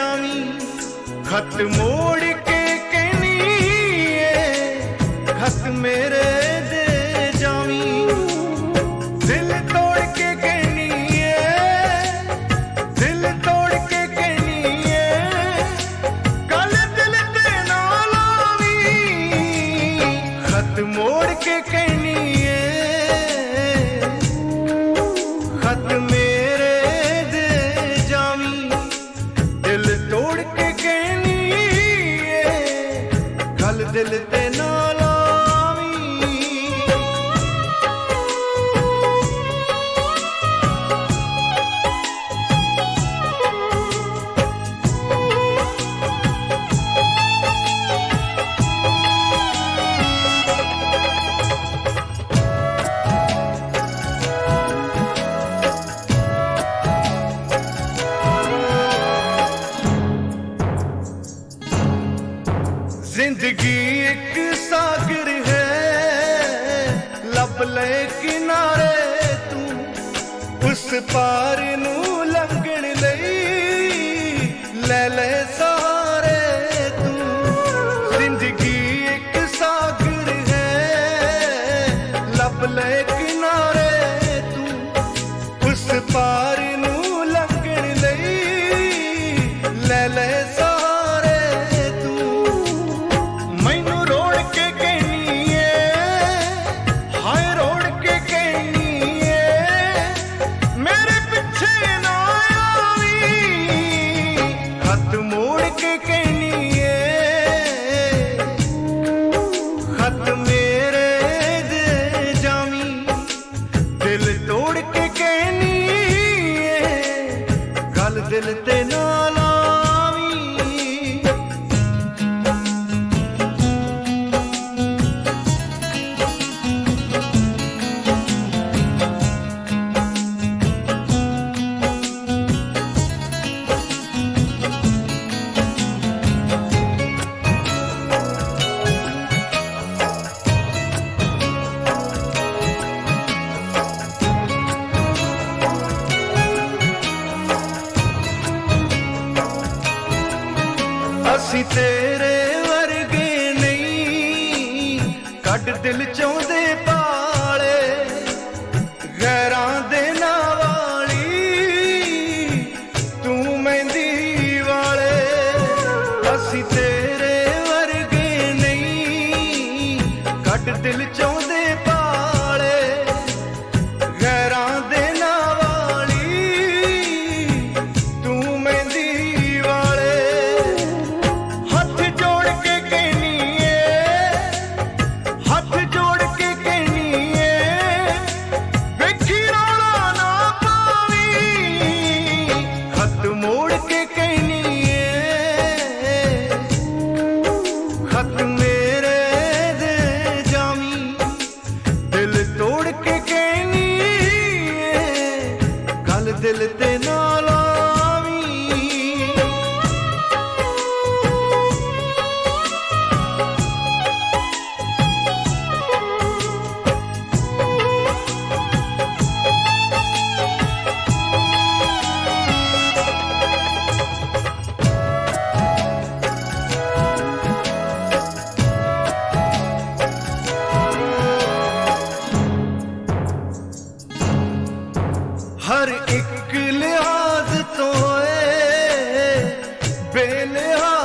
Xavi, खत मोड़ के कहनी खत मेरे दे जावी, दिल तोड़ के कहनी दिल तोड़ के कहनी कल दिल पे ना लावी, खत मोड़ के कहनी खत मेरे दे जावी, दिल तोड़ के कहनी कल दिल ते ना लावी। जिंदगी एक सागर है, लब ले किनारे तू, उस पार नू लंघण लई ले ले सहारे तू। जिंदगी एक सागर है, लब ले किनारे तू, उस पार नू लंघण लई ले ले सहारे तू। मैनू रोड़ के कहनी हाय रोड़ के कहनी मेरे पीछे ना आवी, खत मोड़ के कहनी खत मेरे दे जावी, दिल तोड़ के कहनी गल दिल ते ना लावी। असी तेरे वर्गे नहीं, कट दिल चों दे पाले, गैरां दे नाल वाली तू मेहंदी वाले। असी तेरे वर्गे नहीं, कट दिल चों दे पाले, गैरां दे नाल वाली तू मेहंदी वाले। हाथ जोड़ के कहनी हाथ जोड़ के कहनी वेखी रौला ना पावी, खत मोड़ के कहनी खत मेरे दे जावी, दिल तोड़ के कहनी गल दिल ते ना लावी। हर एक लिहाज तो बेलिहाज